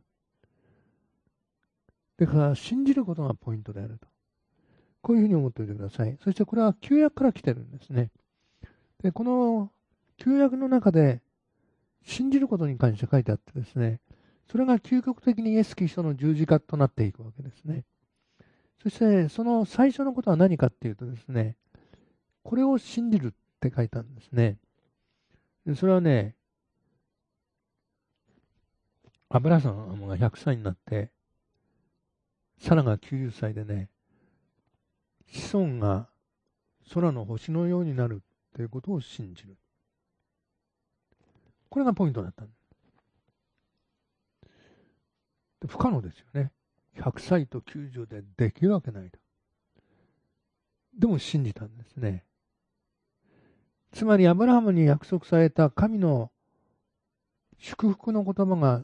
だから信じることがポイントであると。こういうふうに思っておいてください。そしてこれは旧約から来てるんですね。で、この旧約の中で信じることに関して書いてあってですね、それが究極的にイエス・キリストの十字架となっていくわけですね。そしてその最初のことは何かっていうとですね、これを信じるって書いたんですね。で、それはね、アブラハムが100歳になって、サラが90歳でね、子孫が空の星のようになるということを信じる。これがポイントだったんです。不可能ですよね。100歳と90でできるわけないと。でも信じたんですね。つまりアブラハムに約束された神の祝福の言葉が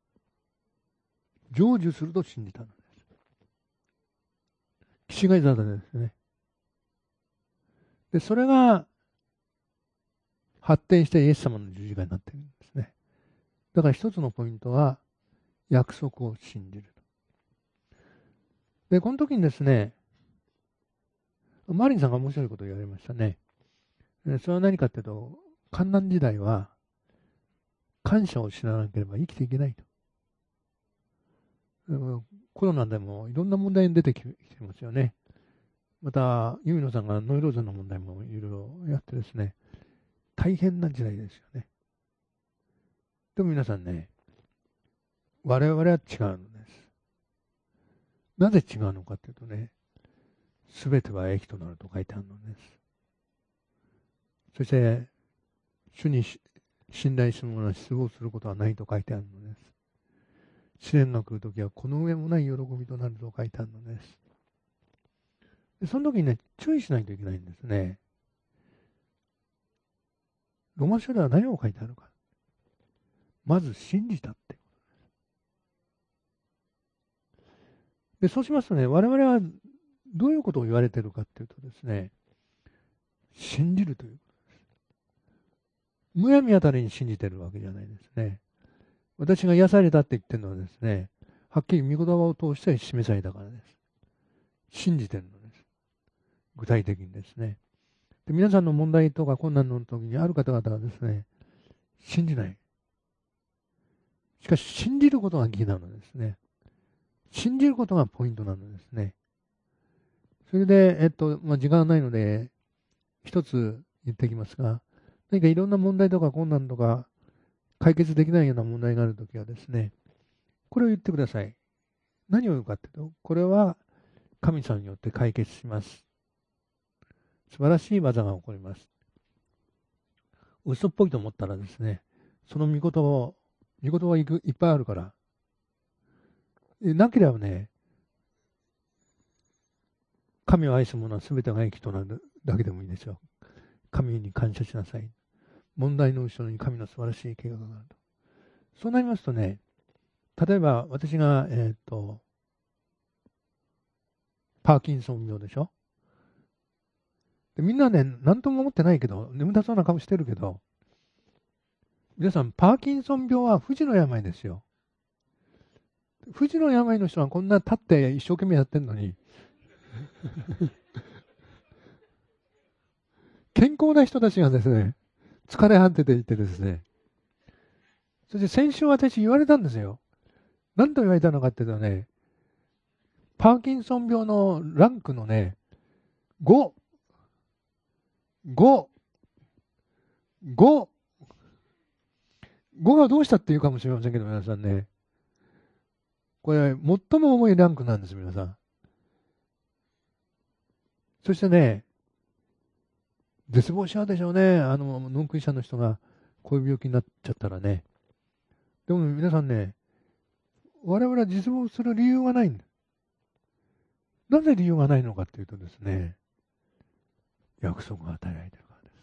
成就すると信じたのです。気違い沙汰ですね。で、それが発展してイエス様の十字架になっているんですね。だから一つのポイントは約束を信じる。で、この時にですね、マリンさんが面白いことを言われましたね。それは何かというと、患難時代は感謝をしなければ生きていけないと。コロナでもいろんな問題に出てきてますよね。また、ユミノさんがノイローゼの問題もいろいろやってってですね、大変な時代ですよね。でも皆さんね、我々は違うのです。なぜ違うのかというとね、すべては益となると書いてあるのです。そして、主に信頼する者は失望することはないと書いてあるのです。試練が来るときはこの上もない喜びとなると書いてあるのです。でその時にね、注意しないといけないんですね。ローマ書では何を書いてあるか。まず信じたってことです。で、そうしますとね、我々はどういうことを言われているかっていうとですね、信じるということです。むやみやたりに信じているわけじゃないですね。私が癒されたって言ってるのはですね、はっきり御言葉を通して示されたからです。信じているのです。具体的にですね。で、皆さんの問題とか困難の時にある方々はですね、信じない。しかし信じることが義なのですね。信じることがポイントなのですね。それで、時間がないので、一つ言ってきますが、何かいろんな問題とか困難とか、解決できないような問題があるときはですね、これを言ってください。何を言うかというと、これは神様によって解決します。素晴らしい技が起こります。嘘っぽいと思ったらですね、その御言葉はいっぱいあるから、なければね、神を愛す者は全てが益となるだけでもいいですよ。神に感謝しなさい。問題の後ろに神の素晴らしい計画があると。そうなりますとね、例えば私が、パーキンソン病でしょ。でみんなね、何とも思ってないけど、眠たそうな顔してるけど、皆さん、パーキンソン病は不治の病ですよ。不治の病の人はこんな立って一生懸命やってるのに、健康な人たちがですね、疲れ果てていてですね、そして先週私言われたんですよ。何と言われたのかっていうとね、パーキンソン病のランクのね、5がどうしたっていうかもしれませんけど、皆さんね、これ最も重いランクなんです、皆さん。そしてね、絶望しちゃうでしょうね。ノンクリスチャンの人がこういう病気になっちゃったらね。でも皆さんね、我々は絶望する理由がないんだ。なぜ理由がないのかっていうとですね、約束が与えられているからです。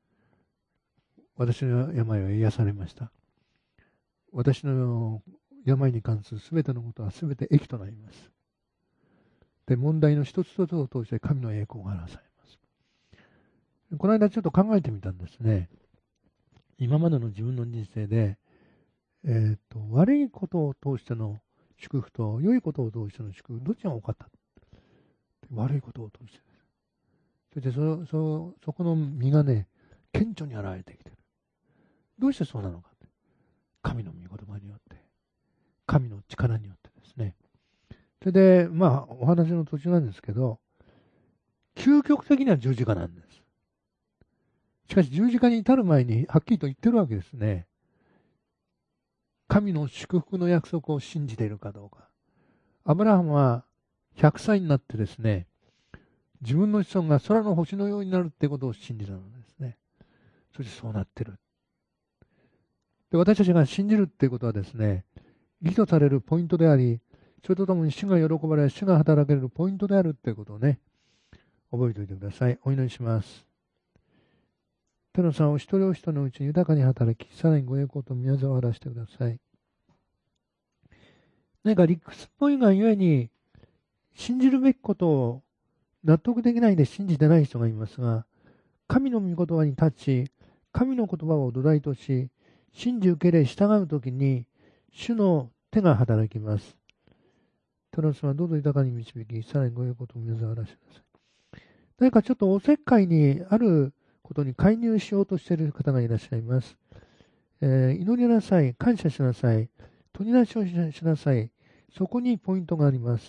私の病は癒されました。私の病に関するすべてのことはすべて益となります。で、問題の一つ一つを通して神の栄光が表されます。この間ちょっと考えてみたんですね。今までの自分の人生で、悪いことを通しての祝福と良いことを通しての祝福、どっちが多かった？悪いことを通してです。そしてそこの実がね、顕著に現れてきている。どうしてそうなのか。神の御言葉によって、神の力によってですね。それで、お話の途中なんですけど、究極的には十字架なんです。しかし十字架に至る前にはっきりと言ってるわけですね。神の祝福の約束を信じているかどうか。アブラハムは100歳になってですね、自分の子孫が空の星のようになるってことを信じたのですね。そしてそうなってる。で、私たちが信じるっていうことはですね、義とされるポイントであり、それとともに主が喜ばれ、主が働けるポイントであるっていうことをね、覚えておいてください。お祈りします。天のさん、お一人お一人のうちに豊かに働き、さらにご栄光と宮沢を晴らしてください。何か理屈っぽいがゆえに、信じるべきことを納得できないで信じてない人がいますが、神の御言葉に立ち、神の言葉を土台とし、信じ受け入れ従うときに、主の手が働きます。天の様、どうぞ豊かに導き、さらにご栄光と宮沢を晴らしてください。何かちょっとおせっかいにあることに介入しようとしている方がいらっしゃいます。祈りなさい、感謝しなさい、取り出しをしなさい。そこにポイントがあります。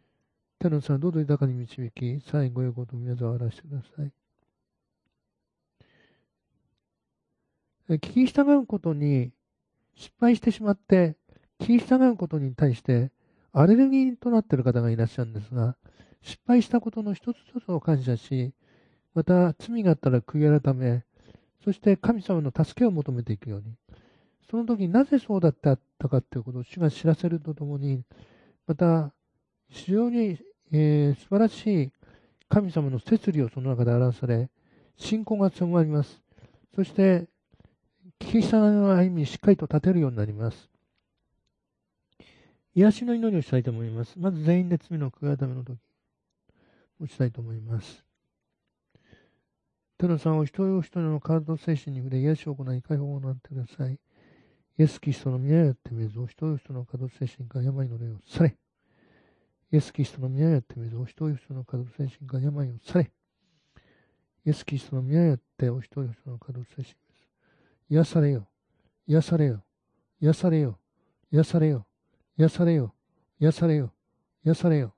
天の様、どうぞ豊かに導き、さらにご栄光と宮沢を晴らしてください。 聞き従うことに失敗してしまって、聞き従うことに対してアレルギーとなっている方がいらっしゃるんですが、失敗したことの一つ一つを感謝し、また罪があったら悔い改め、そして神様の助けを求めていくように、その時なぜそうだったかということを主が知らせるとともに、また非常に、素晴らしい神様の摂理をその中で表され、信仰が強まります。そして聞き従いの歩みにしっかりと立てるようになります。癒しの祈りをしたいと思います。まず全員で罪の悔い改めの時をしたいと思います。天のさんを一人お一人の体と精神に触れ癒しを行い解放を行ってください。イエス・キリストの宮やってみるぞ、一人お一人の体と精神から病の霊を去れ。イエス・キリストの宮やってみるぞ、一人お一人の体と精神から病を去れ。イエス・キリストの宮やってお一人お一人の体と精神です。癒されよ、癒されよ、癒されよ、癒されよ、癒されよ、癒されよ、癒されよ。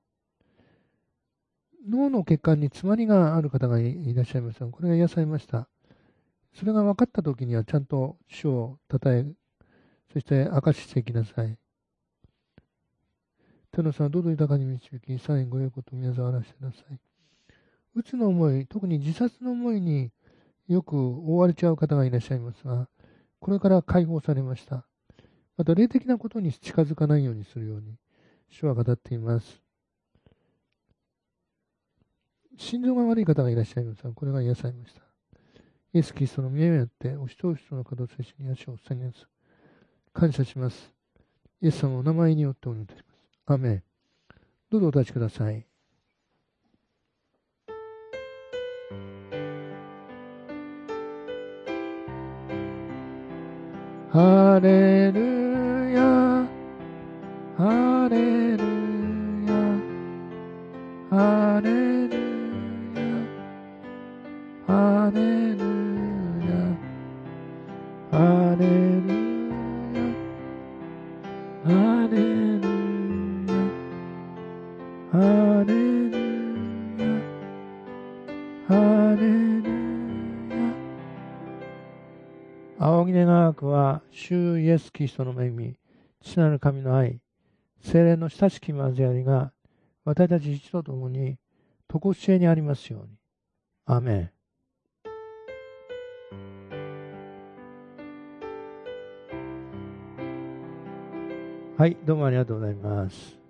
脳の血管に詰まりがある方がいらっしゃいますが、これが癒されました。それが分かったときにはちゃんと主をたたえ、そして証ししていきなさい。天のさんはどうぞ豊かに導き、さらにご栄光と宮沢らしてください。うつの思い、特に自殺の思いによく覆われちゃう方がいらっしゃいますが、これから解放されました。また霊的なことに近づかないようにするように、主は語っています。心臓が悪い方がいらっしゃいますが、これが癒されました。イエス・キリストの宮をやって、お一人お一人の方と一緒に足を塞ぎます。感謝します。イエス様のお名前によってお祈りいたします。アーメン。どうぞお立ちください。ハレルヤ、ハレルヤ、ハレルヤ、ハレルヤ、ハレルヤ、ハレルヤ、ハレルヤ、ハレルヤ。仰ぎ願くは、主イエス・キリストの恵み、父なる神の愛、聖霊の親しき交わりが、私たち一同ともに、とこしえにありますように。アーメン。はい、どうもありがとうございます。